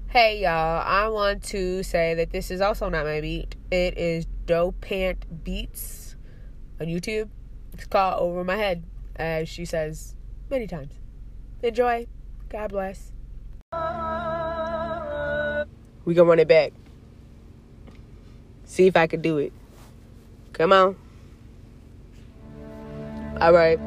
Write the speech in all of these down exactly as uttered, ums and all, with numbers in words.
Hey y'all, I want to say that this is also not my beat. It is Dope Pant Beats on YouTube. It's called Over My Head, as she says many times. Enjoy. God bless. We gonna run it back. See if I can do it. Come on. All right.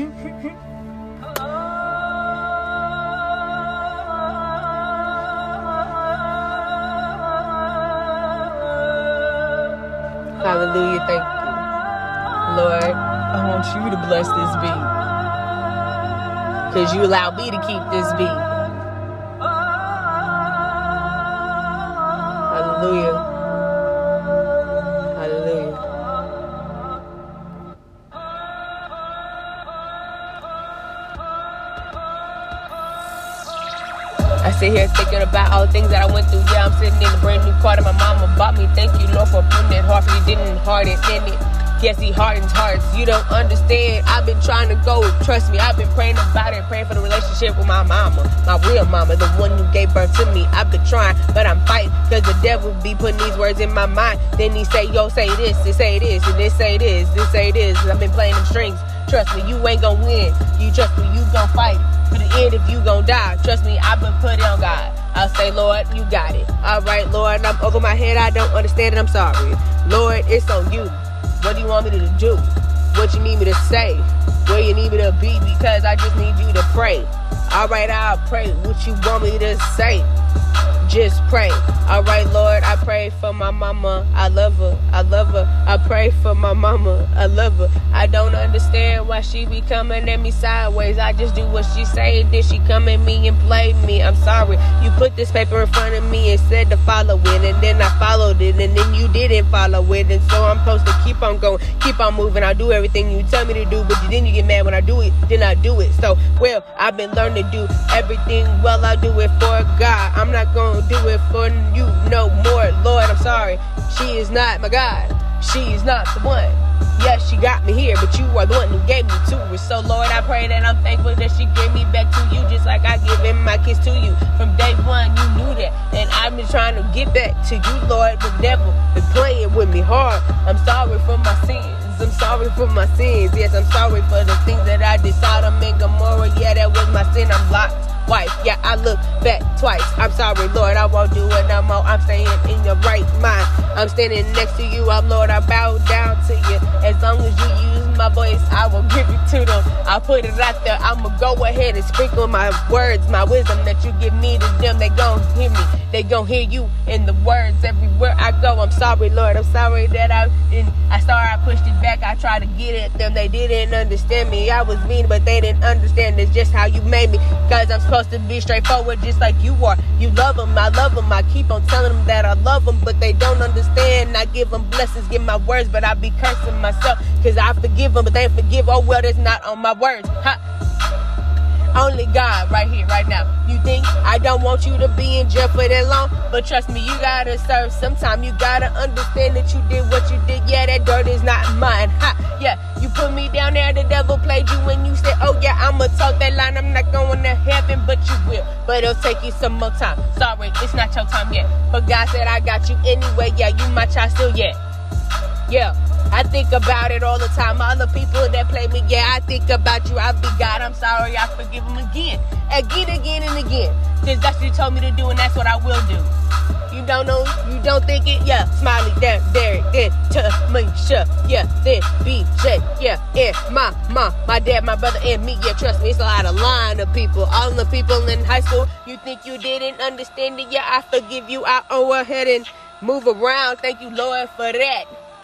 Hallelujah, thank you. Lord, I want you to bless this beat. Because you allowed me to keep this beat. Hallelujah. Hallelujah. I sit here thinking about all the things that I went through. Yeah, I'm sitting in a brand new car that my mama bought me. Thank you, Lord, for putting it hard for you. Didn't harden in it. Yes, he hardens hearts. You don't understand. I've been trying to go. Trust me, I've been praying about it. Praying for the relationship with my mama. My real mama, the one who gave birth to me. I've been trying, but I'm fighting. Because the devil be putting these words in my mind. Then he say, yo, say this, and say this, and this say this, this say this. I've been playing them strings. Trust me, you ain't gonna win. You trust me, you gon' fight. To the end if you gon' die. Trust me, I've been put on God. I'll say, Lord, you got it. All right, Lord, I'm over my head. I don't understand it. I'm sorry. Lord, it's on you. What do you want me to do? What you need me to say? Where you need me to be? Because I just need you to pray. All right, I'll pray. What you want me to say? Just pray. All right, Lord, I pray for my mama. I love her. I love her. I pray for my mama. I love her. I don't understand why she be coming at me sideways. I just do what she say. Then she come at me and play me. I'm sorry. You put this paper in front of me and said to follow it. And then I followed it. And then you didn't follow it. And so I'm supposed to keep on going. Keep on moving. I'll do everything you tell me to do. But then you get mad when I do it. Then I do it. So, well, I've been learning to do everything well. I do it for God. I'm not going to do it for you no more. Lord, I'm sorry. She is not my God. She is not the one. Yes, she got me here, but you are the one who gave me to her. So, Lord, I pray that I'm thankful that she gave me back to you, just like I given my kiss to you. From day one, you knew that. And I've been trying to get back to you, Lord. The devil been playing with me hard. I'm sorry for my sins. I'm sorry for my sins. Yes, I'm sorry for the things that I did. Sodom and Gomorrah. Yeah, that was my sin. I'm locked. Wife, yeah, I look back twice. I'm sorry, Lord, I won't do it no more. I'm staying in your right mind. I'm standing next to you. I'm Lord, I bow down to you. As long as you use my voice, I will give it to them. I'll put it out there. I'ma go ahead and sprinkle my words, my wisdom that you give me to them. They gon' hear me. They gon' hear you in the words everywhere I go. I'm sorry, Lord. I'm sorry that I didn't. I sorry I pushed it back. I tried to get at them. They didn't understand me. I was mean, but they didn't understand. It's just how you made me. Cause I'm supposed to be straightforward just like you are. You love them, I love them. I keep on telling them that I love them, but they don't understand. I give them blessings, give my words, but I be cursing myself. Cause I forgive them, but they forgive. Oh well, that's not on my words. Ha. Only God right here, right now. You think I don't want you to be in jail for that long? But trust me, you gotta serve sometime. You gotta understand that you did what you did. Yeah, that dirt is not mine. Ha, yeah, you put me down there, the devil played you when you said, oh yeah, I'ma talk that line. I'm not going to heaven, but you will. But it'll take you some more time. Sorry, it's not your time yet. But God said I got you anyway. Yeah, you my child still yet. Yeah. I think about it all the time. All the people that play me, yeah, I think about you. I be God, I'm sorry, I forgive them again. Again, again, and again. Because that's what you told me to do, and that's what I will do. You don't know, you don't think it? Yeah, Smiley, there, Derek, then Tamisha, yeah, then B J, yeah, and my mom, my dad, my brother, and me. Yeah, trust me, it's a lot of line of people. All the people in high school, you think you didn't understand it? Yeah, I forgive you. I go ahead and move around. Thank you, Lord, for that.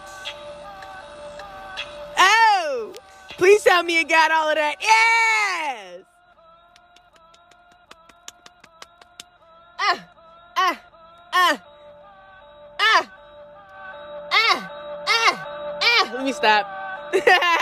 Oh, please tell me you got all of that. Yes. Ah, ah, ah, ah, ah, ah, ah. Let me stop.